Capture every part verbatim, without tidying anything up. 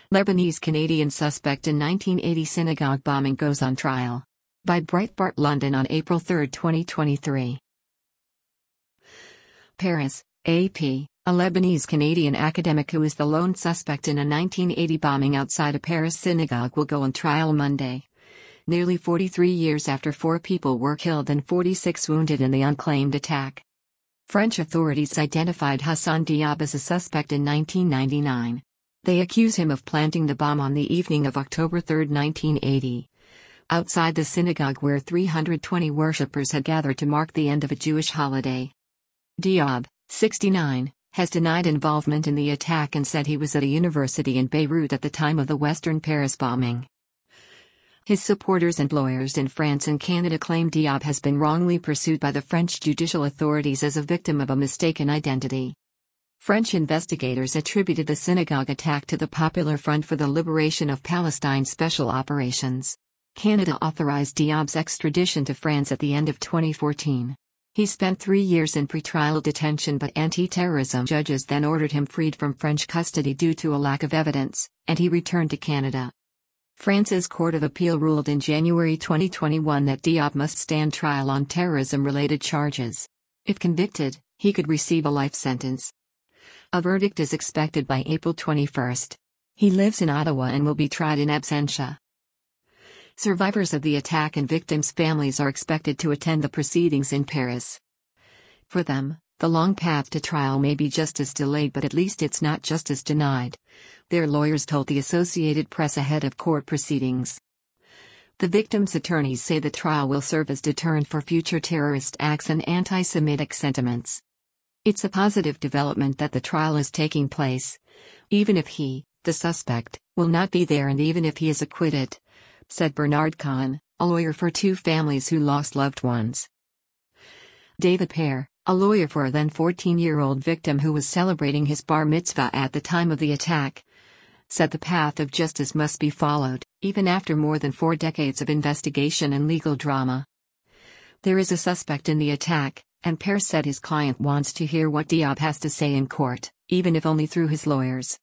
Lebanese-Canadian suspect in nineteen eighty synagogue bombing goes on trial. By Breitbart London on April third, twenty twenty-three. Paris, A P. A Lebanese-Canadian academic who is the lone suspect in a nineteen eighty bombing outside a Paris synagogue will go on trial Monday. Nearly forty-three years after four people were killed and forty-six wounded in the unclaimed attack. French authorities identified Hassan Diab as a suspect in nineteen ninety-nine. They accuse him of planting the bomb on the evening of October third, nineteen eighty. Outside the synagogue where three hundred twenty worshippers had gathered to mark the end of a Jewish holiday. Diab, sixty-nine, has denied involvement in the attack and said he was at a university in Beirut at the time of the Western Paris bombing. His supporters and lawyers in France and Canada claim Diab has been wrongly pursued by the French judicial authorities as a victim of a mistaken identity. French investigators attributed the synagogue attack to the Popular Front for the Liberation of Palestine Special Operations. Canada authorized Diab's extradition to France at the end of twenty fourteen. He spent three years in pretrial detention, but anti-terrorism judges then ordered him freed from French custody due to a lack of evidence, and he returned to Canada. France's Court of Appeal ruled in January twenty twenty-one that Diab must stand trial on terrorism-related charges. If convicted, he could receive a life sentence. A verdict is expected by April twenty-first. He lives in Ottawa and will be tried in absentia. Survivors of the attack and victims' families are expected to attend the proceedings in Paris. For them, the long path to trial may be justice delayed, but at least it's not justice denied, their lawyers told the Associated Press ahead of court proceedings. The victims' attorneys say the trial will serve as deterrent for future terrorist acts and anti-Semitic sentiments. It's a positive development that the trial is taking place, even if he, the suspect, will not be there, and even if he is acquitted, said Bernard Cohen, a lawyer for two families who lost loved ones. David Pear, a lawyer for a then fourteen-year-old victim who was celebrating his bar mitzvah at the time of the attack, said the path of justice must be followed, even after more than four decades of investigation and legal drama. There is a suspect in the attack, and Pear said his client wants to hear what Diab has to say in court, even if only through his lawyers.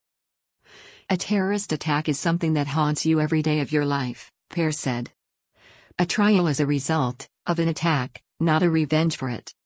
A terrorist attack is something that haunts you every day of your life, Pear said. A trial is a result of an attack, not a revenge for it.